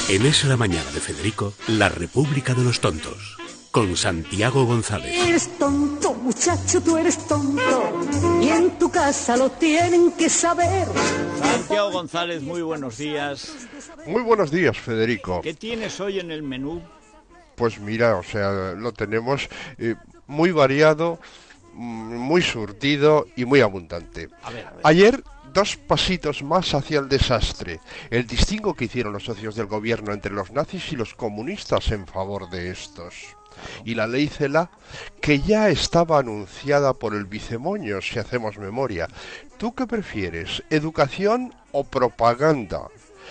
En Es la Mañana de Federico, La República de los Tontos, con Santiago González. Eres tonto, muchacho, tú eres tonto, y en tu casa lo tienen que saber. Santiago González, muy buenos días. Muy buenos días, Federico. ¿Qué tienes hoy en el menú? Pues mira, o sea, lo tenemos muy variado, muy surtido y muy abundante. A ver. Ayer, 2 pasitos más hacia el desastre. El distingo que hicieron los socios del gobierno entre los nazis y los comunistas en favor de estos. Y la ley Cela, que ya estaba anunciada por el Vicemoño, si hacemos memoria. ¿Tú qué prefieres, educación o propaganda?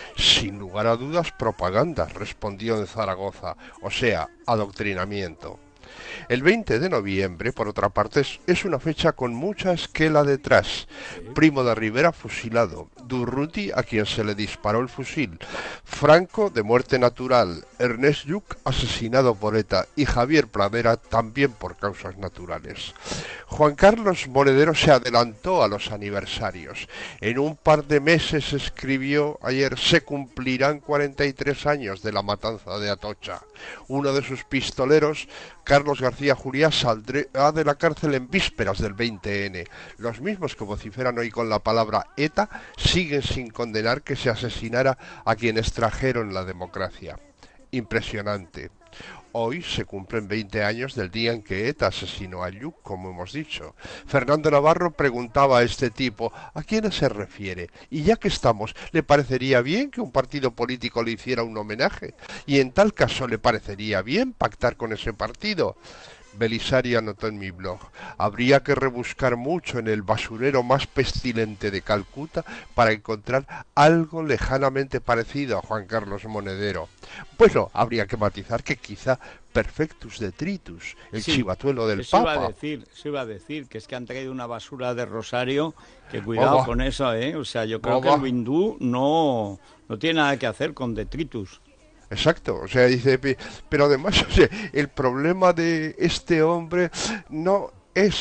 Sin lugar a dudas, propaganda, respondió en Zaragoza, o sea, adoctrinamiento. El 20 de noviembre, por otra parte, es una fecha con mucha esquela detrás. Primo de Rivera fusilado, Durruti a quien se le disparó el fusil, Franco de muerte natural, Ernest Lluch asesinado por ETA y Javier Pradera también por causas naturales. Juan Carlos Monedero se adelantó a los aniversarios. En un par de meses, escribió ayer, se cumplirán 43 años de la matanza de Atocha. Uno de sus pistoleros, Carlos García Juliá, saldrá de la cárcel en vísperas del 20N. Los mismos que vociferan hoy con la palabra ETA siguen sin condenar que se asesinara a quienes trajeron la democracia. Impresionante. Hoy se cumplen 20 años del día en que ETA asesinó a Lluch, como hemos dicho. Fernando Navarro preguntaba a este tipo, ¿a quiénes se refiere? Y ya que estamos, ¿le parecería bien que un partido político le hiciera un homenaje? Y en tal caso, ¿le parecería bien pactar con ese partido? Belisario anotó en mi blog, habría que rebuscar mucho en el basurero más pestilente de Calcuta para encontrar algo lejanamente parecido a Juan Carlos Monedero. Bueno, habría que matizar que quizá Perfectus Detritus, el chivatuelo del Papa. Eso iba a decir, que es que han traído una basura de Rosario, que cuidado con eso, ¿eh? O sea, yo creo que el hindú no tiene nada que hacer con Detritus. Exacto, o sea, dice, pero además, o sea, el problema de este hombre no es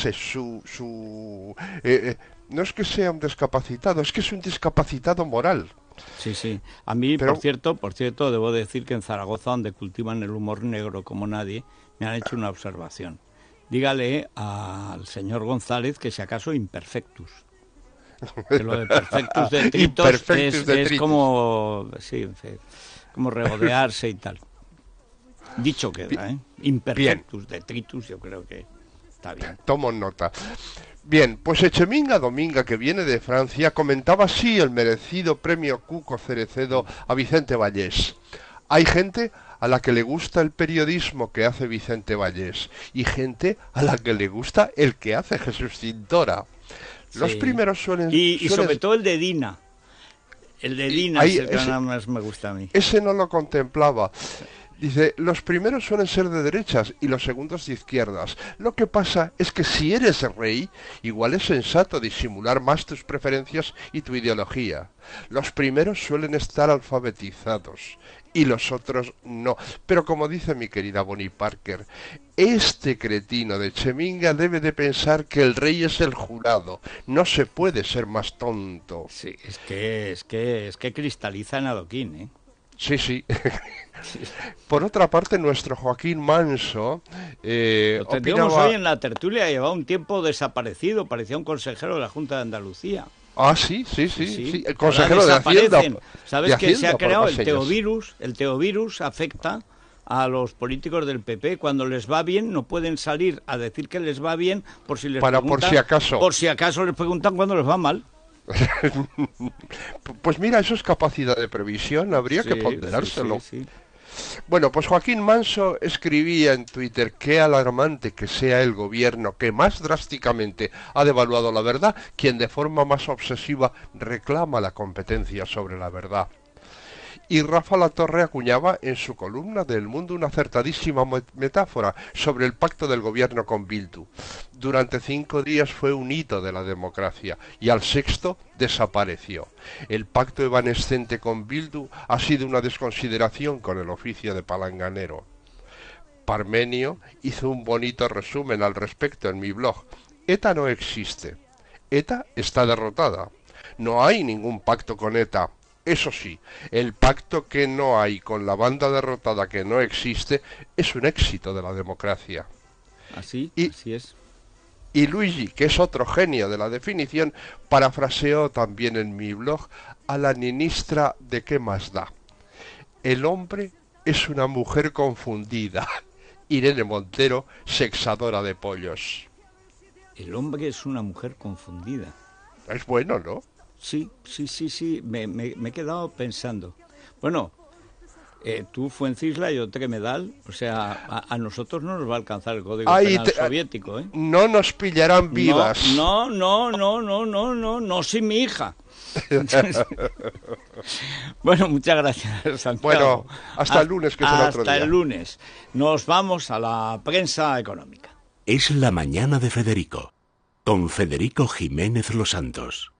no es que sea un discapacitado, es que es un discapacitado moral. Sí. A mí, por cierto, debo decir que en Zaragoza, donde cultivan el humor negro como nadie, me han hecho una observación. Dígale al señor González que si acaso imperfectus. Que lo de perfectus detritos es como... Sí, como regodearse y tal. Dicho queda, ¿eh? Imperfectus detritus, yo creo que está bien. Tomo nota. Bien, pues Echeminga Dominga, que viene de Francia, comentaba así el merecido premio Cuco Cerecedo a Vicente Vallés. Hay gente a la que le gusta el periodismo que hace Vicente Vallés y gente a la que le gusta el que hace Jesús Cintora. Los primeros suelen... Y sobre todo el de Dina. El de Dina es el que más me gusta a mí. Ese no lo contemplaba. Dice, los primeros suelen ser de derechas y los segundos de izquierdas. Lo que pasa es que si eres rey, igual es sensato disimular más tus preferencias y tu ideología. Los primeros suelen estar alfabetizados y los otros no. Pero como dice mi querida Bonnie Parker, este cretino de Cheminga debe de pensar que el rey es el jurado. No se puede ser más tonto. Sí, es que cristaliza en adoquín, ¿eh? Sí. Por otra parte, nuestro Joaquín Manso lo teníamos hoy en la tertulia, llevaba un tiempo desaparecido, parecía un consejero de la Junta de Andalucía. Ah, sí, el consejero de Hacienda. ¿Sabes que se ha creado el teovirus? El teovirus afecta a los políticos del PP. Cuando les va bien, no pueden salir a decir que les va bien por si les preguntan, por si acaso les preguntan cuando les va mal. Pues mira, eso es capacidad de previsión, habría que ponderárselo. Bueno, pues Joaquín Manso escribía en Twitter, qué alarmante que sea el gobierno que más drásticamente ha devaluado la verdad, quien de forma más obsesiva reclama la competencia sobre la verdad. Y Rafa Latorre acuñaba en su columna de El Mundo una acertadísima metáfora sobre el pacto del gobierno con Bildu. Durante 5 días fue un hito de la democracia y al 6º desapareció. El pacto evanescente con Bildu ha sido una desconsideración con el oficio de palanganero. Parmenio hizo un bonito resumen al respecto en mi blog. ETA no existe. ETA está derrotada. No hay ningún pacto con ETA. Eso sí, el pacto que no hay con la banda derrotada que no existe es un éxito de la democracia. Así es. Y Luigi, que es otro genio de la definición, parafraseó también en mi blog a la ministra de ¿Qué más da? El hombre es una mujer confundida. Irene Montero, sexadora de pollos. El hombre es una mujer confundida. Es bueno, ¿no? Sí. Me he quedado pensando. Bueno, tú Fuencisla, yo Tremedal, o sea, a nosotros no nos va a alcanzar el Código Penal soviético, ¿eh? No nos pillarán vivas. No, sin mi hija. Bueno, muchas gracias, Santiago. Bueno, hasta el lunes, que será otro día. Hasta el lunes. Nos vamos a la prensa económica. Es la mañana de Federico, con Federico Jiménez Los Santos.